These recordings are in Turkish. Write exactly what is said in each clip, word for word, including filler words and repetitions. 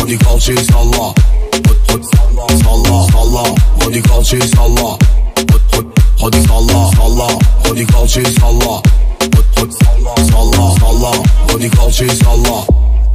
hadi kalçayı salla. Hadi salla salla salla, hadi kalçayı salla. Hadi salla salla, hadi kalçayı salla. Hadi salla salla salla, hadi kalçayı salla.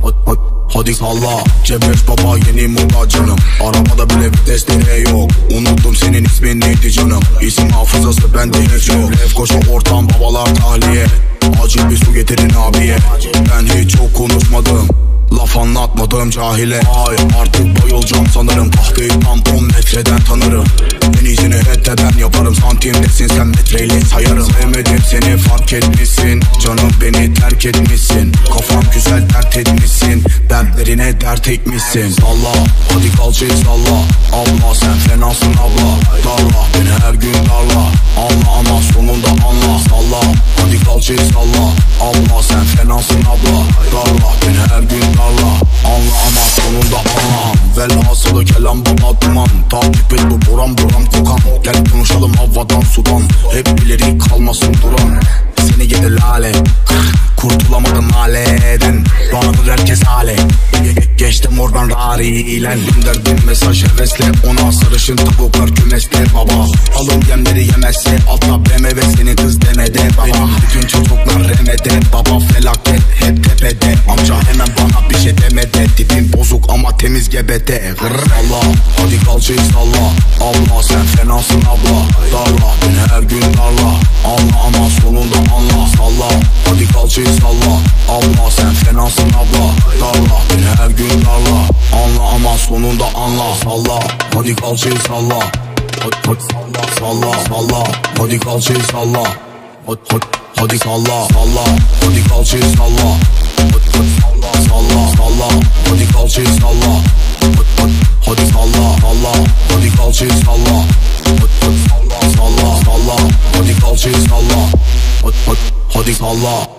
Hadi salla. Cebreş baba yeni moda canım. Arabada bile vites direği yok. Unuttum senin ismin neydi canım. İsim hafızası bende hiç yok. Lefkoşa ortam babalar tahliye. Acil bir su getirin abiye. Ben hiç çok konuşmadım, laf anlatmadım cahile. Ay artık bayılacağım sanırım. Kahveyi tam on metreden tanırım. En iyisini reddeden yaparım. Santimdesin sen, metreyle sayarım. Sevmedim seni, fark etmişsin. Canım beni terk etmişsin. Kafam güzel dert etmişsin. Dertlerine dert ekmişsin. Salla hadi kalçayı salla. Abla sen fenasın abla. Darla beni her gün darla. Anla ama sonunda anla. Salla hadi kalçayı salla. Abla sen fenasın abla. Darla beni her gün darla. Anla ama sonunda anla. Velhasılı kelam baba duman. Takip et bu buram buram kokan. Gel konuşalım havadan sudan. Hep ileri kalmasın duran. Seni yedi lale, kurtulamadım haleden. Banadır herkes hale. Geçtim oradan rariyle. Gönderdim mesaj hevesle. Ona sarışın tavuklar kümeste baba. Alın yemleri yemezse altta B M W senin kız demede baba. Bütün çocuklar remede baba, felaket hep tepede. Amca hemen bana bir şey demede. Tipim bozuk ama temiz gebete. Salla hadi kalçayı salla. Abla sen fenasın abla. Darla beni her gün darla. Anla ama sonunda anla. Salla hadi kalçayı salla. Abla sen fenasın abla. Darla beni her gün darla. Anla ama sonunda anla. Salla hadi kalçayı salla. Hadi, hadi salla salla salla, hadi kalçayı salla. Hadi, hadi, hadi salla salla, hadi kalçayı salla. Hadi, hadi salla salla salla, hadi kalçayı salla. Hadi, hadi, hadi salla salla, hadi kalçayı salla. Hadi, hadi salla salla salla, hadi kalçayı salla. Hadi, hadi, hadi salla.